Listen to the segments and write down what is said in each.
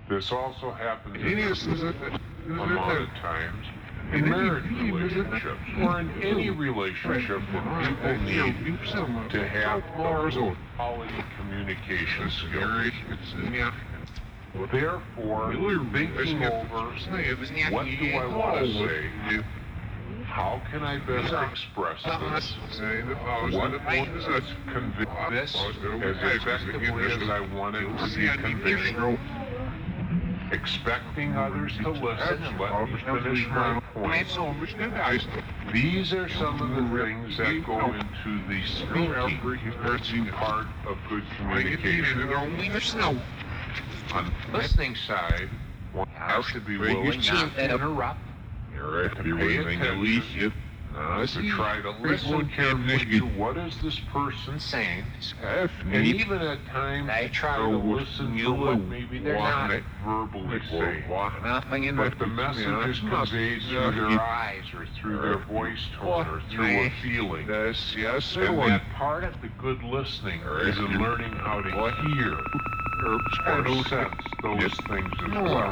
This also happens Genius is a amount of times in marriage relationships or in any relationship where people need to have quality communication skills. Therefore, thinking over what do I want to say, how can I best express this, what would convey this as effectively as I want it to be conveyed, expecting others to listen and let me finish my point. These are some of the things that go into the speaking part of good communication. On the listening side, one has to be willing not to interrupt, to pay attention, to try to listen carefully to what is this person saying, and even at times try to listen to what maybe they're not verbally saying, but the message is conveyed through their eyes or through their voice tone or through a feeling. And that part of the good listening is in learning how to hear or sense those things as well.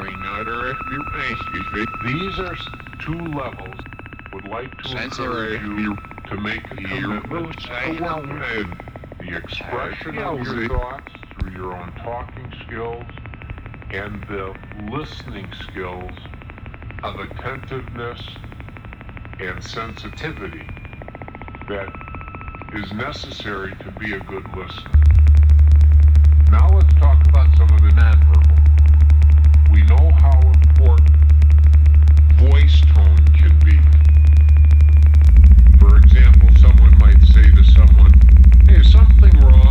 These are two levels. Would like to encourage you to make a commitment to work with. The expression of your thoughts through your own talking skills and the listening skills of attentiveness and sensitivity that is necessary to be a good listener. Now let's talk about some of the nonverbal. We know how important voice tone can be. For example, someone might say to someone, "Hey, is something wrong